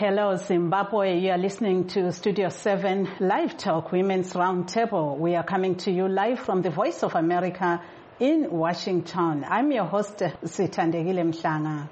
Hello, Zimbabwe. You are listening to Studio 7 Live Talk Women's Roundtable. We are coming to you live from the Voice of America in Washington. I'm your host, Sithandegile Mhlanga.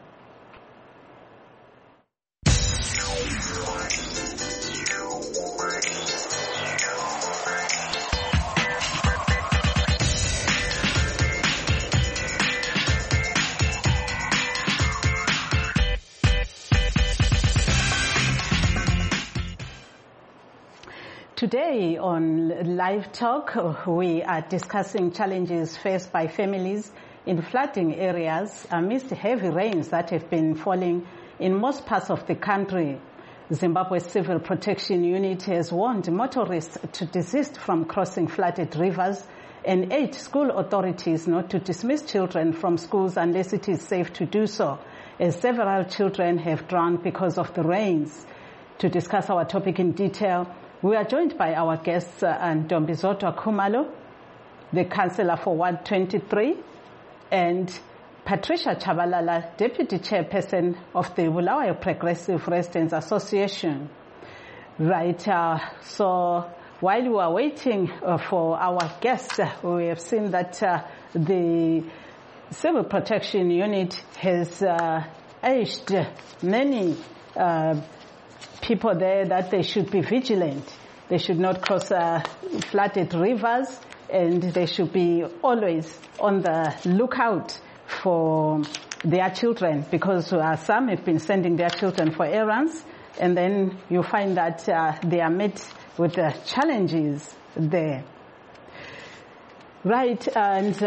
Today on Live Talk, we are discussing challenges faced by families in flooding areas amidst heavy rains that have been falling in most parts of the country. Zimbabwe's Civil Protection Unit has warned motorists to desist from crossing flooded rivers and urged school authorities not to dismiss children from schools unless it is safe to do so, as several children have drowned because of the rains. To discuss our topic in detail, we are joined by our guests, Ntombizodwa Khumalo, the Councillor for Ward 23, and Patricia Chabalala, Deputy Chairperson of the Bulawayo Progressive Residents Association. Right, so while we are waiting for our guests, we have seen that the Civil Protection Unit has urged many people there that they should be vigilant. They should not cross flooded rivers, and they should be always on the lookout for their children, because some have been sending their children for errands, and then you find that they are met with challenges there. Right, and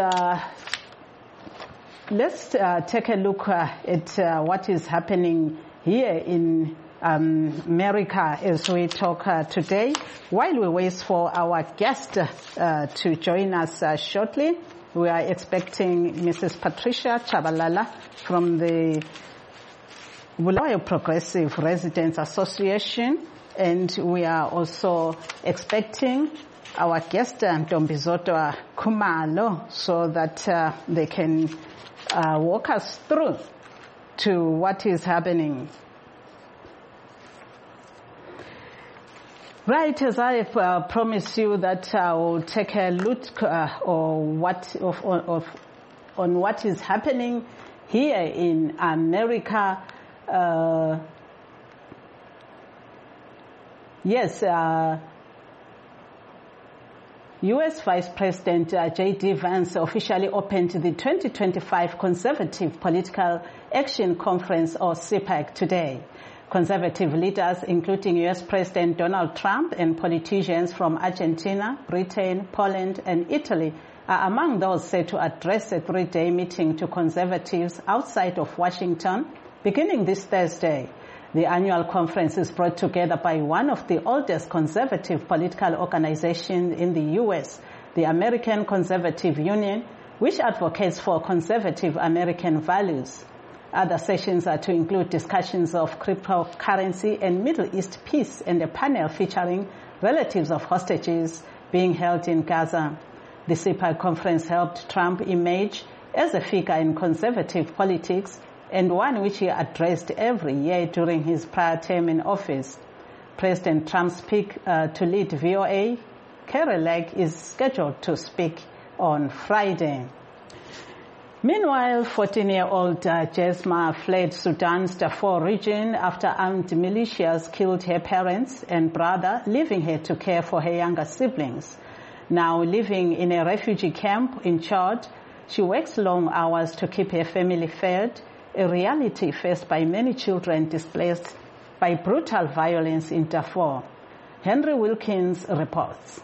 let's take a look at what is happening here in America as we talk today. While we wait for our guest to join us shortly, we are expecting Mrs. Patricia Chabalala from the Bulawayo Progressive Residents Association, and we are also expecting our guest Ntombizodwa Khumalo, so that they can walk us through to what is happening. Right, as I promised you that I will take a look on what is happening here in America. U.S. Vice President J.D. Vance officially opened the 2025 Conservative Political Action Conference, or CPAC, today. Conservative leaders, including U.S. President Donald Trump, and politicians from Argentina, Britain, Poland, and Italy are among those set to address a three-day meeting to conservatives outside of Washington, beginning this Thursday. The annual conference is brought together by one of the oldest conservative political organizations in the U.S., the American Conservative Union, which advocates for conservative American values. Other sessions are to include discussions of cryptocurrency and Middle East peace, and a panel featuring relatives of hostages being held in Gaza. The CPAC conference helped Trump emerge as a figure in conservative politics, and one which he addressed every year during his prior term in office. President Trump's pick to lead VOA, Kari Lake, is scheduled to speak on Friday. Meanwhile, 14-year-old Jesma fled Sudan's Darfur region after armed militias killed her parents and brother, leaving her to care for her younger siblings. Now living in a refugee camp in Chad, she works long hours to keep her family fed, a reality faced by many children displaced by brutal violence in Darfur. Henry Wilkins reports.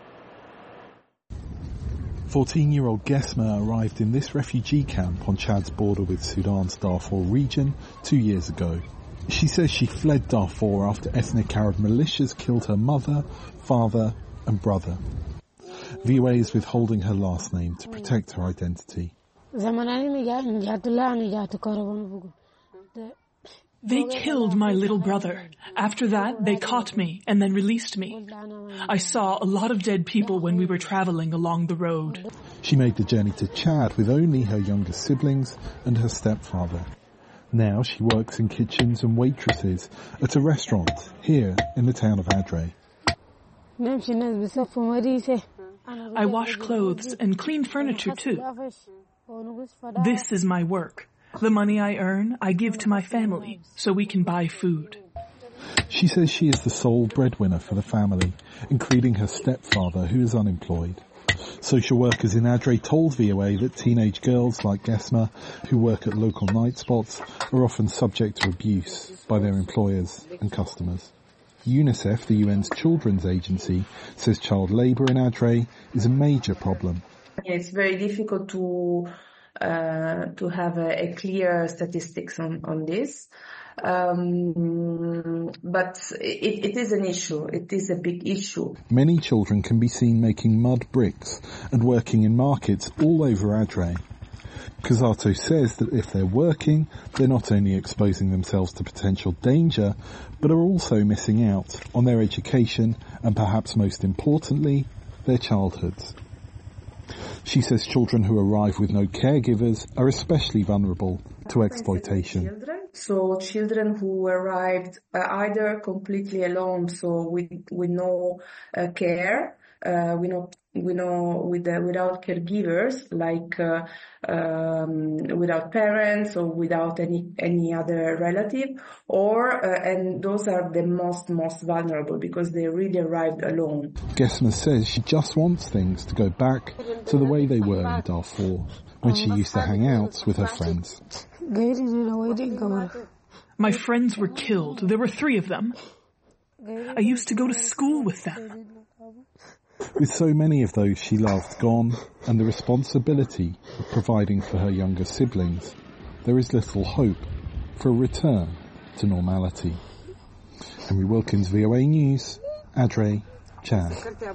14-year-old Gesma arrived in this refugee camp on Chad's border with Sudan's Darfur region 2 years ago. She says she fled Darfur after ethnic Arab militias killed her mother, father and brother. VOA is withholding her last name to protect her identity. They killed my little brother. After that, they caught me and then released me. I saw a lot of dead people when we were traveling along the road. She made the journey to Chad with only her younger siblings and her stepfather. Now she works in kitchens and waitresses at a restaurant here in the town of Adre. I wash clothes and clean furniture too. This is my work. The money I earn, I give to my family so we can buy food. She says she is the sole breadwinner for the family, including her stepfather, who is unemployed. Social workers in Adre told VOA that teenage girls like Gesma, who work at local night spots, are often subject to abuse by their employers and customers. UNICEF, the UN's children's agency, says child labour in Adre is a major problem. It's very difficult to have a clear statistics on this. But it is an issue. It is a big issue. Many children can be seen making mud bricks and working in markets all over Adre. Kazato says that if they're working, they're not only exposing themselves to potential danger, but are also missing out on their education and perhaps most importantly, their childhoods. She says children who arrive with no caregivers are especially vulnerable to exploitation. So children who arrived either completely alone, so with no care, without caregivers, like without parents or without any other relative, and those are the most vulnerable because they really arrived alone. Gesma says she just wants things to go back to the way they were in Darfur, when she used to hang out with her friends. My friends were killed. There were 3 of them. I used to go to school with them. With so many of those she loved gone and the responsibility of providing for her younger siblings, there is little hope for a return to normality. Henry Wilkins, VOA News, Adre, Chad.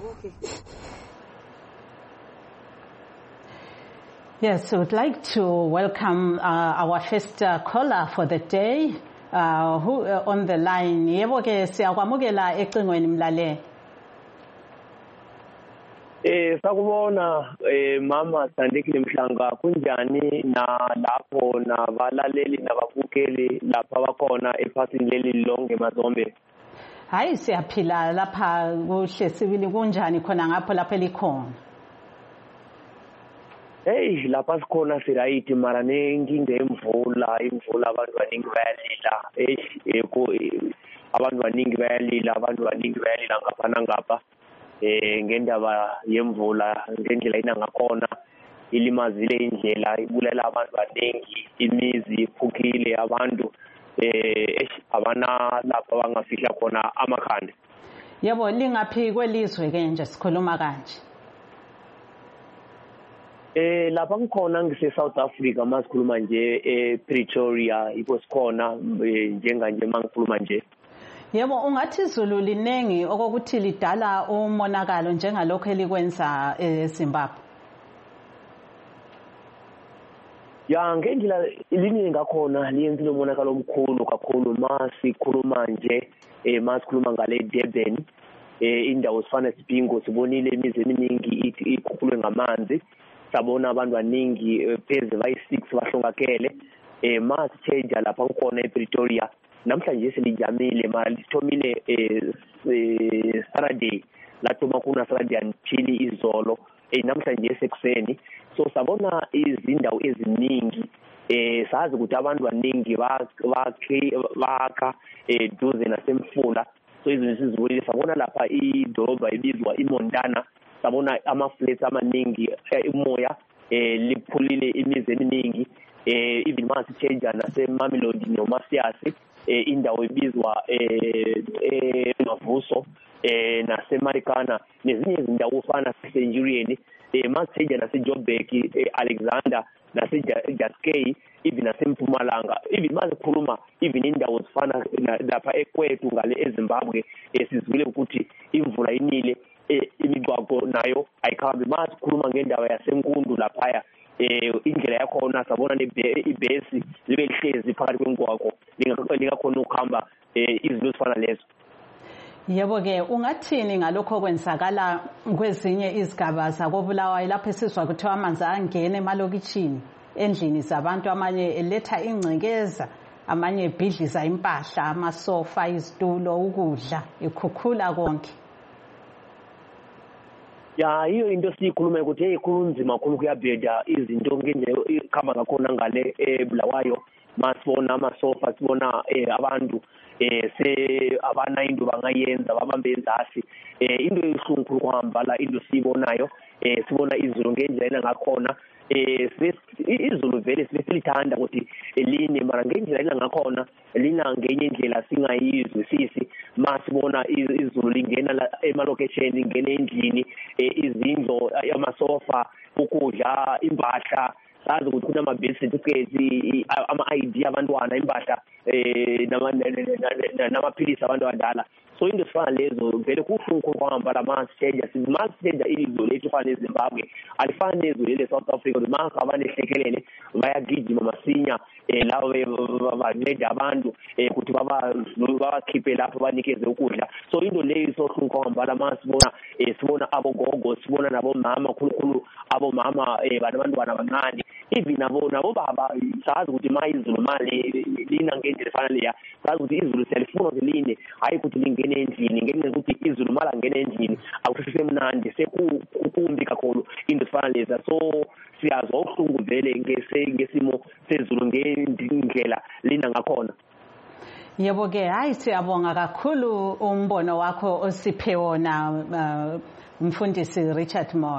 Yes, I would like to welcome our first caller for the day, who on the line. Yebo ke siyakwamukela ecingweni mlaleli. Sakubona mama Sandekile Mhlanga kunjani na lapho nabalaleli nababukeli lapha bakhona ephasini leli lonke Mazombe. Hayi siyaphila lapha kuhle sibili kunjani khona ngapho lapha elikhona. Hey lapha sikhona sirayithi mara nenkinga imvula abantu baningi bayalila abantu baningi bayalila ngapha nangapha ngendaba yemvula ngendlela ina ngakhona ilimazile indlela ibulela abantu baningi imizi iphukile abantu abana lapha bangafihla khona amakhanda. Yebo lingaphi kwelizwe ke nje sikhuluma kanje. Lapha ngikhona ngise South Africa masikhuluma nje Pretoria ipo sikhona njenganje mangikhuluma nje. Yebo ungathi izulu linengi okokuthi lidala umonakalo njengalokho elikwenza eZimbabwe. Ya ngendlela liningi ngakhona liyenzile umonakalo omkhulu kakhulu masikhuluma nje masikhuluma ngale Durban indawo sifana Sibingo sibonile imizi eminingi ikhukhulwe ngamanzi sabona abantu baningi pheze bayi6 bahlongakele masitsheja lapha ngikhona ePretoria namhlanje selijamile mara lithomile Saturday lathoma kuna Saturday until izolo namhlanje esekuseni so sabona izindawo eziningi sazi ukuthi abantu baningi bakha duze nasemfula so izinto sizibonile sabona lapha idolobha ibizwa iMontana sabona ama-flats amaningi umoya liphulile imizi eminingi even masitsheja naseMamelodi noMasiasi indawo ibizwa Mavuso naseMarikana nezinye izindawo ufana naseCenturion masitsheja naseJoburg Alexander naseJaskei even naseMpumalanga even masikhuluma even indawo zifana lapha eKwethu ngale eZimbabwe sizivile ukuthi imvula inile imigwaqo nayo ayikhambi masikhuluma ngendawo yaseNkundu laphaya indlela yakhona sabona ibhesi libe lihlezi phakathi kwengwaqo lingakhona ukuhamba izinto ezifana lezo. Yebo ke ungathini ngalokho kwenzakala kwezinye izigaba zakoBulawayo lapho esizwa kuthiwa amanzi angena emalokitshini endlini zabantu amanye eletha ingcekeza amanye ebhidliza impahla, amasofa, izitulo, ukudla, ikhukhula konke. Ya hiyo into siyikhuluma ukuthi kunzima kakhulu kuyabheda izinto ngendlela ikhamba ngakhona ngale eBulawayo. Masibona amasofa, sibona abantu se abana into bangayenza babambe enzasi. Into eyihlungu kuhamba la into sibonayo, sibona izulu ngendlela ngakhona. Izulu vele silithanda ukuthi line mara ngendlela ngakhona lina ngenye indlela singayizwisisi. Masibona izulu lingena emalokesheni, lingena endlini, izindlo, amasofa, ukudla, impahla, sazi ukuthi kunama-birth certificates, ama-ID abantwana, impahla namaphilisi abantu abadala. So into sifana lezo vele kuhlungu kwahamba la masiteja ilizwe lethu fana eZimbabwe alifani nezwe lele South Africa. Maka abantu ehlekelele bayagijima masinya labo banceda abantu ukuthi babakhiphe lapho banikeze ukudla. So into leyo isohlungu kwahamba la masibona sibona abogogo, sibona nabomama, khulukhulu abomama banabantwana abancane, even nabo baba. Sazi ukuthi izulu mali lina ngendlela efana leya, sazi ukuthi izulu selifuna line, hayi ukuthi lingene endlini ngenxa ukuthi izulu mala ngene endlini akusisemnandi, sekumbi kakhulu into efana leza. So siyazwa ubuhlungu vele ngesimo sezulu ngendlela lina ngakhona. Yebo ke, hayi siyabonga kakhulu umbono wakho osiphe wona mfundisi Richard Moyo.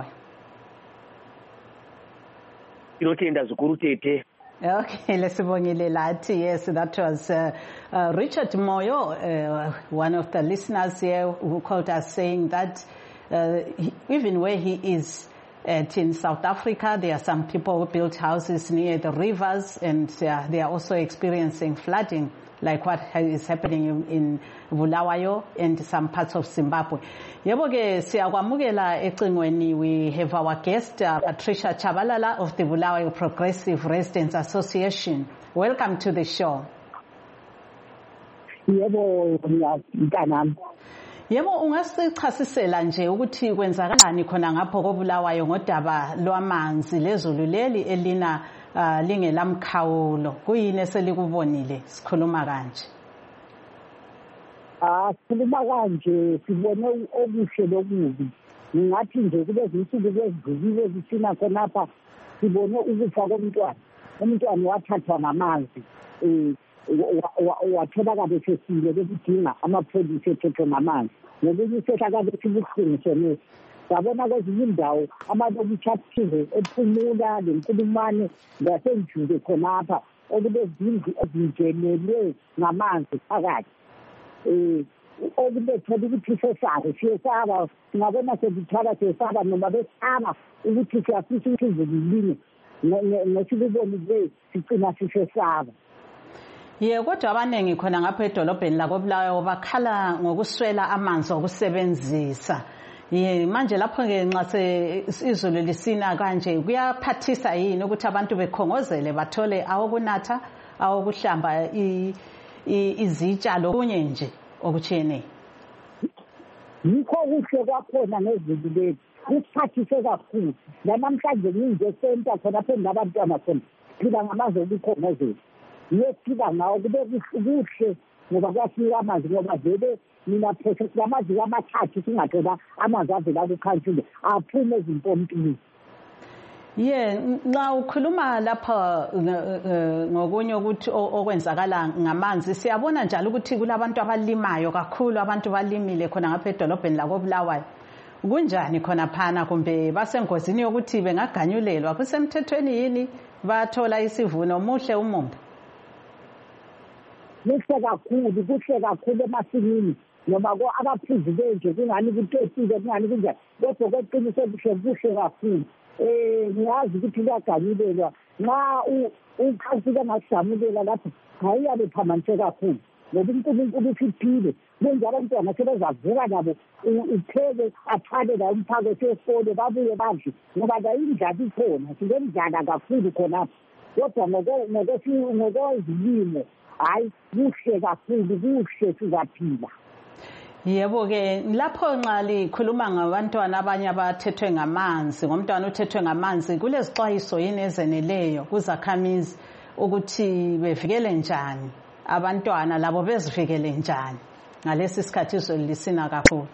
Inotenda zikuru tete. Okay, lesibongile lathi. Yes, that was Richard Moyo, one of the listeners here who called us, saying that even where he is in South Africa, there are some people who built houses near the rivers, and they are also experiencing flooding, like what is happening in Bulawayo and some parts of Zimbabwe. Yebo ke siyakwamukela ecingweni. We have our guest Patricia Chabalala of the Bulawayo Progressive Residents Association. Welcome to the show. Yebo mntanami. Yebo ungasichasisela nje ukuthi kwenzakalani khona ngapho koBulawayo ngodaba lwamanzi lezulu leli elina lingelamkhawulo, kuyini eselikubonile? Sikhuluma kanje. Sikhuluma kanje, sibone okuhle lokubi. Ngingathi nje kulezi insuku kwezidlulile zisina khonapha sibone ukufa komntwana. Umntwana wathathwa ngamanzi, watholakala esesile bekudinga amapholisa ethethwe ngamanzi. Ngokunye isehlakalo esibuhlungu sonesi. Sabona kwezinye indawo amalokitshi athize ephumula leNkulumane ngasenjuke khonapha okulezindlu ezingenelwe ngamanzi phakathi. Okubethela ukuthi siyesaba, singabona sesithwala siyesaba noma besaba ukuthi siyafisa ukuthi izulu line ngesikubonile sigcina sisesaba. Kodwa abaningi khona ngapha edolobheni lakoBulawayo bakhala ngokuswela amanzi okusebenzisa. Manje lapho ke nxa izulu lisina kanje kuyaphathisa yini ukuthi abantu bekhongozele bathole awokunatha, awokuhlamba izitshalo kunye nje okutshiyeneyo? Yikho kuhle kwakhona ngezulu lethu, kusiphathise kakhulu. Namhlanje nginje center khona phambi kwabantwana khona phila ngamanzi okukhongozela. Yesiba ngawo kube kuhle ngoba kwafika amanzi ngoba vele mina phese amanzi amathathu singathola amanzi avela kukhantshule aphume ezimpompini. Nxa ukhuluma lapha ngokunye ukuthi okwenzakala ngamanzi, siyabona njalo ukuthi kulabantu abalimayo kakhulu, abantu balimile khona ngapha edolobheni lakoBulawayo. Kunjani khona phana, kumbe basengozini yokuthi bengaganyulelwa? Kusemthethweni yini bathola isivuno? Muhle umumbu. Kuhle kakhulu emasimini noma abaphuzi benje kungani kutotile kungani kunjani, kodwa kweqiniso kuhle kakhulu. Ngiyazi ukuthi kuyaganyulelwa nxa ukhasika ngasijamulela lapho hayiyabe phamanise kakhulu ngoba uNkulunkulu usiphile. Kunjalo abantwana sebezavuka nabo uphele athwale la umphako esikole babuye badle ngoba la indlala ikhona, silemdlala kakhulu khonapho. Kodwa ngokwezilimo hayi kuhle kakhulu, kuhle sizaphila. Yebo ke, lapho nxa likhuluma ngabantwana abanye abathethwe ngamanzi, ngomntwana uthethwe ngamanzi, kulezixwayiso yini ezeneleyo kuzakhamizi ukuthi bevikele njani abantwana labo bezivikele njani ngalesi sikhathi izulu lisina kakhulu.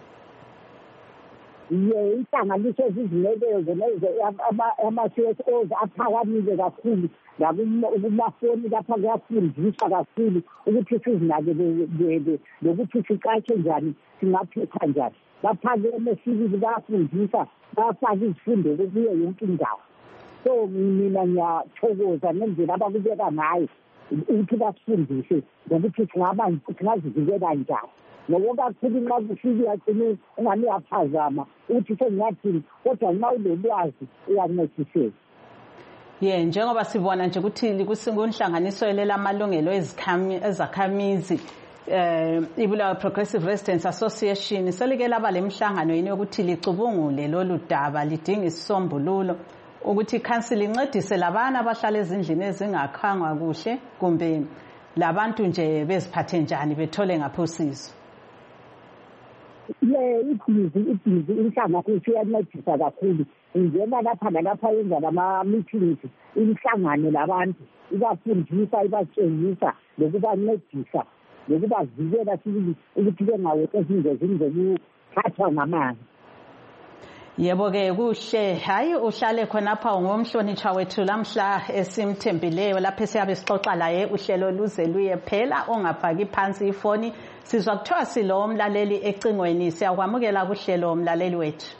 Inhlanganiso ezizimeleze ama-CSOs aphakamile kakhulu kumafoni lapha kuyafundiswa kakhulu ukuthi sizinakekele nokuthi siqashe njani singaphepha njani. Baphakeme sibili bayafundisa bayafaka izifundo kuyo yonke indawo. So mina ngiyathokoza ngendlela abakubeka ngayo ukuthi basifundise nokuthi singazivikela njani. Ngoba kakhulu nxa kufika yagcina ungani uyaphazama ukuthi sengiyathini kodwa nxa ulolwazi uyancediseka. Njengoba sibona nje ukuthi kusinhlanganiso elela amalungelo ezakhamizi Ibulawayo Progressive Residents Association selike laba lemhlangano yini ukuthi licubungule lolu daba lidinga isisombululo ukuthi council incedise labana abahlala ezindlini ezingakhangwa kuhle kumbe labantu nje beziphathe njani bethole ngaphosizo. Ibhizi inhlanganiso iyancedisa kakhulu. Ingena lapha nalapha yenza lama-meetings imihlangano labantu ibafundisa ibatshengisa nokubancedisa nokubavikela ukuthi bengaweki ezingozini zokuphathwa ngamanzi. Yebo-ke kuhle. Hayi uhlale khonapha ngomhlonitshwa wethu lamhla esimthembileyo lapho siyabe sixoxa laye uhlelo luze luye phela ongafaki phansi ifoni. Sizwa kuthiwa silo umlaleli ecingweni siyakwamukela kuhlelo umlaleli wethu.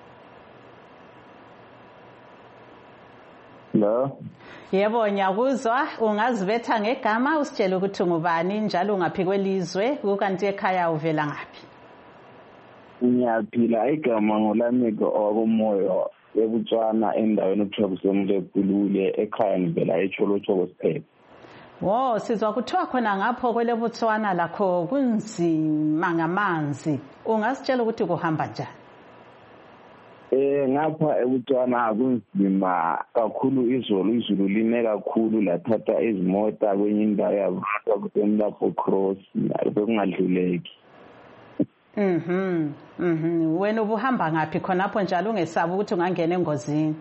Hello. Yebo ngiyakuzwa ungazibetha ngegama usitshela ukuthi ngubani njalo ungaphi kwelizwe kukanti ekhaya uvela ngaphi. Ngiyaphila igama ngolamiko okomoyo eBotswana endaweni okuthiwa kusemlekulule ekhaya ngivela eCholocholo State. Sizwa kuthiwa khona ngapho kwele Botswana lakho kunzima ngamanzi. Ungasitshela ukuthi kuhamba njani? Ngapha eBotswana kunzima kakhulu izulu line kakhulu lathatha izimota kwenye indawo yabantu kusemlapho cross bekungadluleki. Wena ubuhamba ngaphi khonapho njalo ungesabi ukuthi ungangena engozini?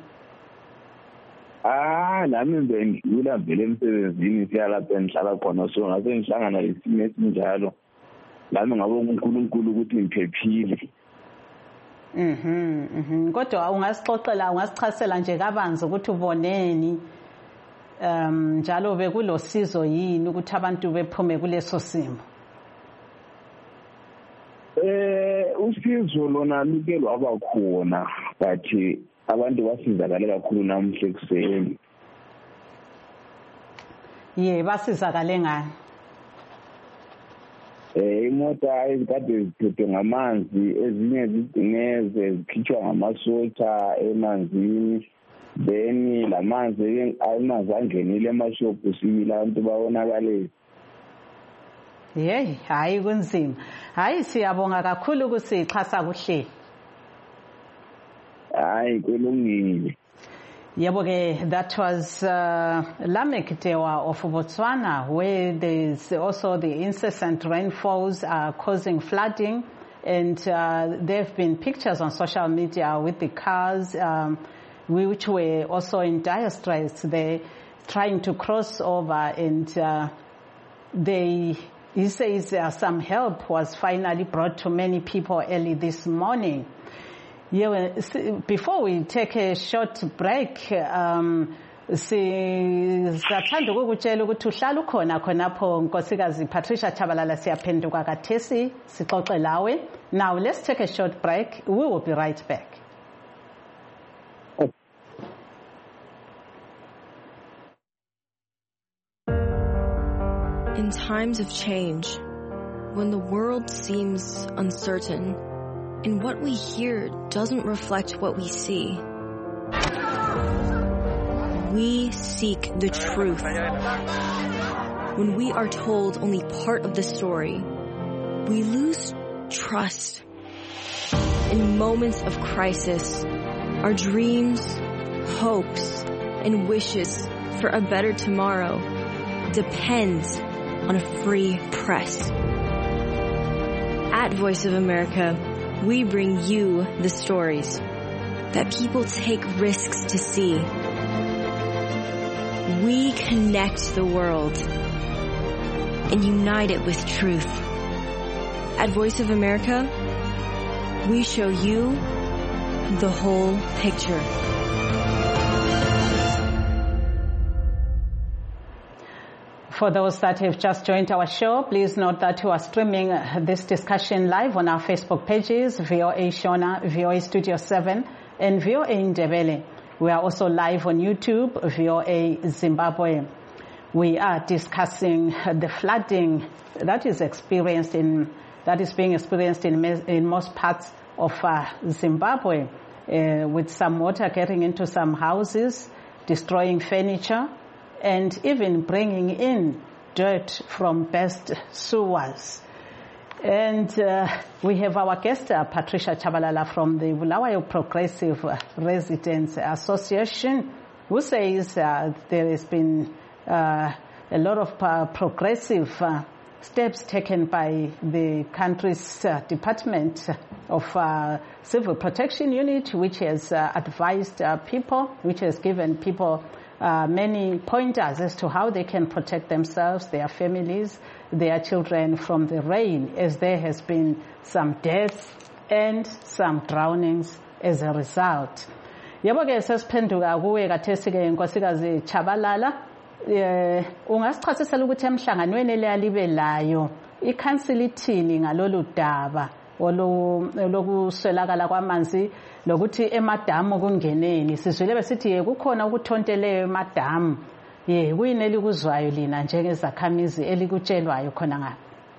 Nami bengidlula vele emsebenzini siyalapha engihlala khona so ngase ngihlangana lesimo esinjalo lami ngabo uNkulunkulu ukuthi ngiphephile. Kodwa ungasixoxela ungasichasela nje kabanzi ukuthi uboneni njalo bekulosizo yini ukuthi abantu bephume kuleso simo? Usizo lona luke lwaba khona but abantu basizakale kakhulu namhla ekuseni. Basizakale ngani? Imota ezikade ziphethe ngamanzi ezinye zigcineze zikhitshwa ngamasotsha emanzini then lamanzi ayimazangenile emashophu sibila abantu babonakale. Hayi kunzima. Hayi siyabonga kakhulu kusixhasa kuhle. Hayi kulungile. Yebo-ke, that was Lamek Dewa of Botswana, where there's also the incessant rainfalls are causing flooding, and there have been pictures on social media with the cars which were also in dire straits. They're trying to cross over, and he says some help was finally brought to many people early this morning. Before we take a short break, sizathanda ukukutshela ukuthi uhlala ukhona khonapho Nkosikazi Patricia Chabalala siyaphenduka kathesi sixoxe lawe. Now let's take a short break. We will be right back. In times of change, when the world seems uncertain, and what we hear doesn't reflect what we see, we seek the truth. When we are told only part of the story, we lose trust. In moments of crisis, our dreams, hopes, and wishes for a better tomorrow depend on a free press. At Voice of America, we bring you the stories that people take risks to see. We connect the world and unite it with truth. At Voice of America, we show you the whole picture. For those that have just joined our show, please note that we are streaming this discussion live on our Facebook pages, VOA Shona, VOA Studio 7, and VOA Ndebele. We are also live on YouTube, VOA Zimbabwe. We are discussing the flooding that is being experienced in most parts of Zimbabwe, with some water getting into some houses, destroying furniture, and even bringing in dirt from burst sewers. And we have our guest, Patricia Chabalala from the Bulawayo Progressive Residents Association, who says there has been a lot of progressive steps taken by the country's Department of Civil Protection Unit, which has advised people, which has given people many pointers as to how they can protect themselves, their families, their children from the rain, as there has been some deaths and some drownings as a result. Yebo ke sesiphenduka kuwe kathesi-ke Nkosikazi Chabalala, ungasichasisela ukuthi emhlanganweni leyalibe layo i-council ithini ngalolu daba lokuswelakala kwamanzi lokuthi emadamu kungeneni. Sizwile besithi kukhona ukuthonteleyo emadamu. Kuyini elikuzwayo lina njengezakhamizi elikutshelwayo khona ngapha?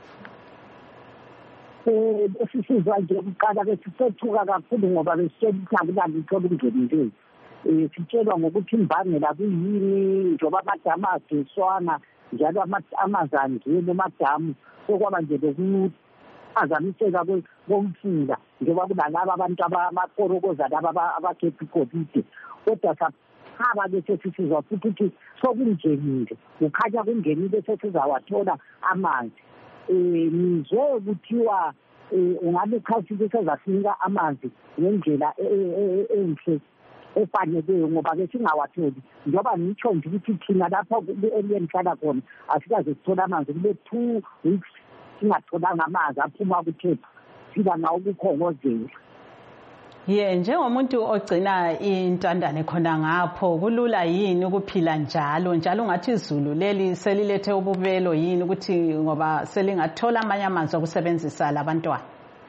Sisizwa nje ukuqala ke sithethuka kakhulu ngoba besitshela ukuthi akulalitho okungenile. Sitshelwa ngokuthi imbangela kuyini njengoba amadamu adiswana njalo amanzi angena emadamu sokwaba nje lokuphazamiseka komfula njengoba kunalaba abantu amakorokoza laba abakhepha iGolide. Kodwa saphaba ke sesizwa futhi ukuthi sokungenile, kukhanya kungenile sesizawathola amanzi. Nizwe kuthiwa ungabe ikhawunsili sezasinika amanzi ngendlela enhle efaneleyo ngoba ke singawatholi njengoba ngitsho nje ukuthi thina lapho eliyenhlala khona asikaze sithola amanzi kule 2 weeks singatholanga amanzi aphuma kuthepha sila ngawo ukukhongozela. Njengomuntu ogcina intandane khona ngapho kulula yini ukuphila njalo ungathi izulu leli selilethe ububelo yini ukuthi ngoba selingathola amanye amanzi okusebenzisa labantwana?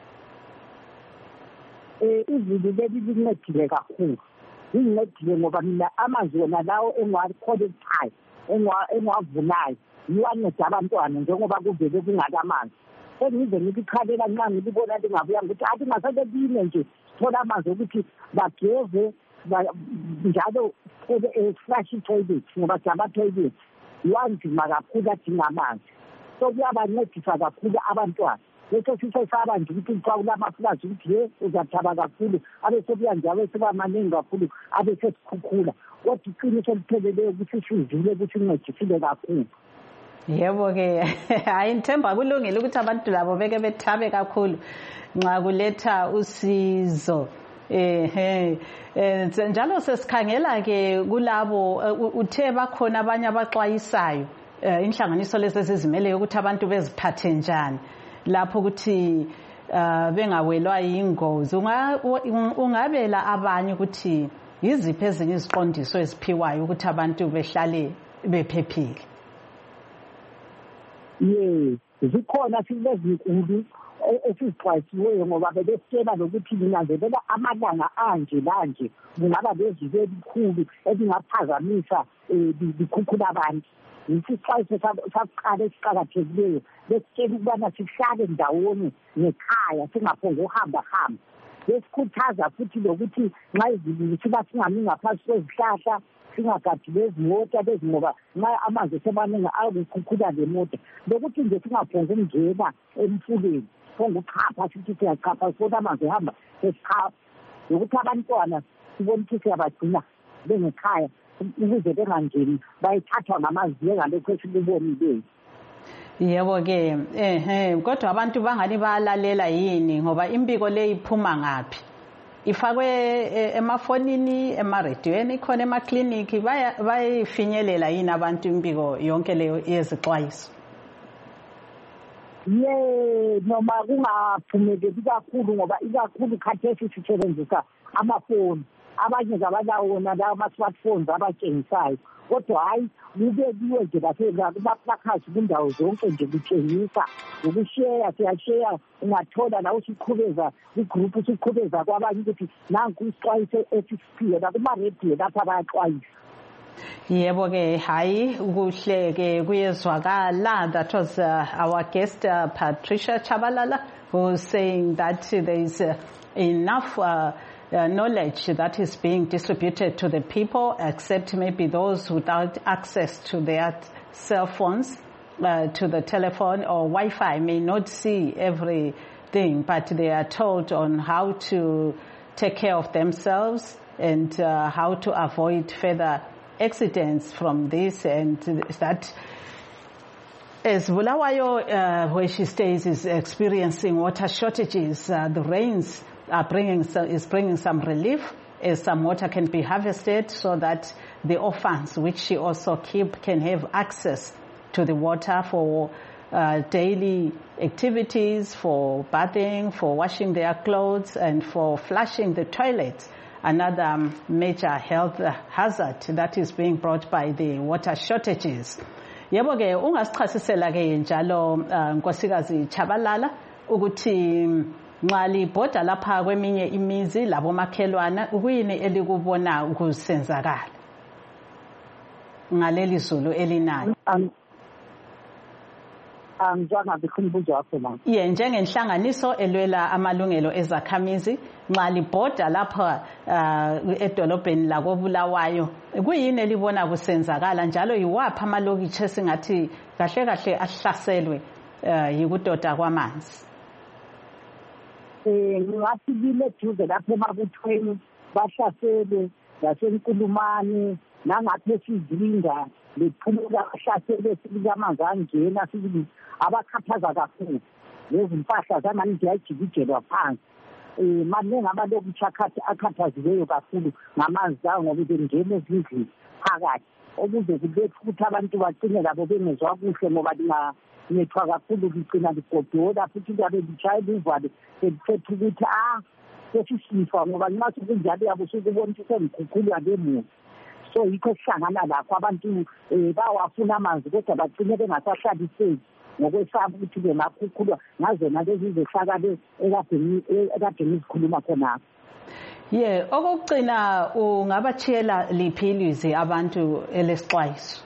Izulu leli lincedile kakhulu. Lincedile ngoba mina amanzi wona lawo engiwakholisayo engiwavunayo yiwanceda abantwana njengoba kuvele kungalamanzi. Sengize ngikukhalela nxa ngilibona lingabuya ukuthi athi masake line nje thola amanzi ukuthi bageze njalo flush toilet ngoba ama-toilet yiwanzima kakhulu adinga amanzi. So kuyabancedisa kakhulu abantwana. Bese sisesaba nje ukuthi xa kulamafulashi ukuthi uzathaba kakhulu abe sekuya njalo sebamaningi kakhulu abe sesikhukhula. Kodwa iqiniso elipheleleyo ukuthi sizile ukuthi incedisile kakhulu. Yebo ke hayi ngithemba kulungile ukuthi abantu labo beke bethabe kakhulu nxa kuletha usizo. Njalo sesikhangela ke kulabo uthe bakhona abanye abaxwayisayo inhlanganiso lezi ezizimele ukuthi abantu beziphathe njani lapho ukuthi bengawelwa yingozi. Ungabela abanye ukuthi yiziphi ezinye iziqondiso eziphiwayo ukuthi abantu behlale bephephile? Zikhona silezinkulu esizixwayisiweyo ngoba bebesitshela lokuthi linanzelela amalanga anje lanje kungaba lezulu elikhulu elingaphazamisa likhukhula abantu. Isixwayiso sakuqala esiqakathekileyo besitshela ukubana sihlale ndawonye ngekhaya singaphonge uhamba. Besikhuthaza futhi lokuthi nxa izulu siba singami ngaphansi kwezihlahla singagadi lezimota lezi ngoba nxa amanzi semaningi ayokukhukhula lemota. Lokuthi nje singaphonge ukungena emfuleni phonguchapha sithi siyachapha sibona amanzi ehamba sesichapha. Lokuthi abantwana sibona ukuthi siyabagcina bengekhaya ukuze bengangeni bayithathwa ngamazinyo ngalokho esikubonileyo. Yebo ke kodwa abantu bangani bayalalela yini ngoba impiko le iphuma ngaphi? ifakwe emafonini, emarediyweni, khona emakliniki, bayifinyelela yini abantu imbiko yonke leyo yezixwayiso? Noma kungaphumeki kakhulu ngoba ikakhulu khathesi sisebenzisa amafoni, abanye zabalaona lawo ama-smartphones abatshengisayo, kodwa hayi kubekiwe nje kuma-placards kundawo zonke nje kutshengisa ukusheya, siyasheya, ungathola la usiqhubeza igroup usiqhubeza kwabanye ukuthi nanku isixwayiso esisiphiwe nakuma-radio lapha bayaxwayisa. Yebo ke, hayi kuhle ke kuyezwakala. That was our guest Patricia Chabalala, who's saying that there is enough knowledge that is being distributed to the people, except maybe those without access to their cell phones, to the telephone or Wi-Fi may not see everything, but they are told on how to take care of themselves and how to avoid further accidents from this. And that, as Bulawayo, where she stays, is experiencing water shortages, the rains are bringing some relief, as some water can be harvested so that the orphans, which she also keep, can have access to the water for daily activities, for bathing, for washing their clothes, and for flushing the toilets. Another major health hazard that is being brought by the water shortages. Yebo ke ungasichasisela ke njalo Nkosikazi Chabalala ukuthi nxa libhoda lapha kweminye imizi labo makhelwana kuyini elikubona ukusenzakala ngaleli zulu elinayo? Njengenhlanganiso elwela amalungelo ezakhamizi nxa libhoda lapha edolobheni lakoBulawayo kuyini elibona kusenzakala njalo yiwaphi amalokitshi esingathi kahle kahle ahlaselwe yikudoda kwamanzi? Ngathi kile duze lapho emabuthweni bahlaselwe ngasenkulumane nangapha esizinda lephumula bahlaselwe sibikamanzi angena sibili abakhathaza kakhulu lezimpahla zamanje ziyajikijelwa phansi. Maningi amalokitshi akhathazileyo kakhulu ngamanzi lawo ngoba bengena ezindlini phakathi okuze kulethe ukuthi abantu bagcine labo bengezwa kuhle ngoba linganethwa kakhulu ligcina ligodola futhi liyabe litshayela uvalo seliphethe ukuthi sesisifa ngoba nxa sekunjalo yabo sukubona ukuthi sengikhukhulwa ngemuva. So yikho sihlangana lakho abantu bawafuna amanzi kodwa bagcine bengasahlaliseki ngokwesaba ukuthi bengakhukhulwa ngazona lezi zehlakale ekade ngizikhuluma khonapho. Okugcina ungabachiyela liphi ilizwi abantu elesixwayiso?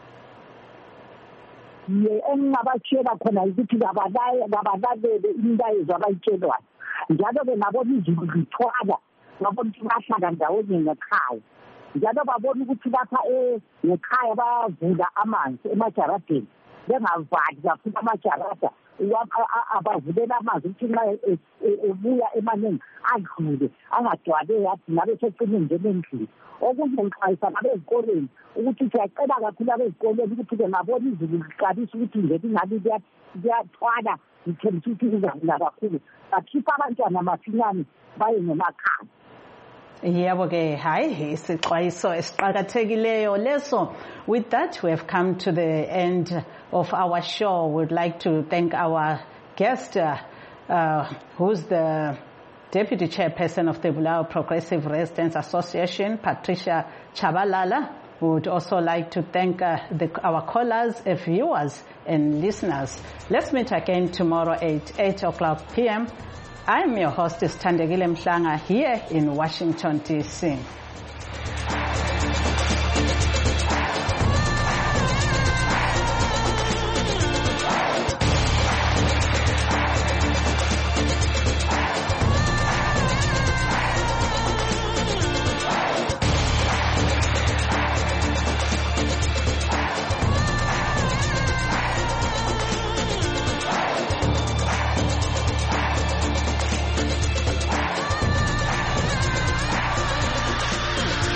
Engingabachiyela khona ukuthi kabalalele imilayezo abayitshelwayo njalo bengabona izulu lithwala babona ukuthi bahlala ndawonye ngekhaya njalo babona ukuthi lapha ngekhaya bavula amanzi emajaradeni bengavali kakhulu amajarada abavulela amanzi ukuthi nxa ebuya emaningi adlule angagcwale yathi ngabe secine ngene endlini. Okunye ngixwayisa nabezikoleni ukuthi siyacela kakhulu abezikoleni ukuthi bengabona izulu liqalisa ukuthi nje ingabi liyathwala lithembisa ukuthi kuzavula kakhulu bakhipha abantwana masinyane baye ngemakhaya. Yebo ke, hayi isixwayiso esiqhakathekileyo leso. With that, we have come to the end of our show. We'd like to thank our guest, who's the Deputy Chairperson of the Bulawayo Progressive Residents Association, Patricia Chabalala. We would also like to thank our callers, viewers and listeners. Let's meet again tomorrow at 8 o'clock p.m. I'm your hostess, Thandekile Mhlanga, here in Washington, D.C.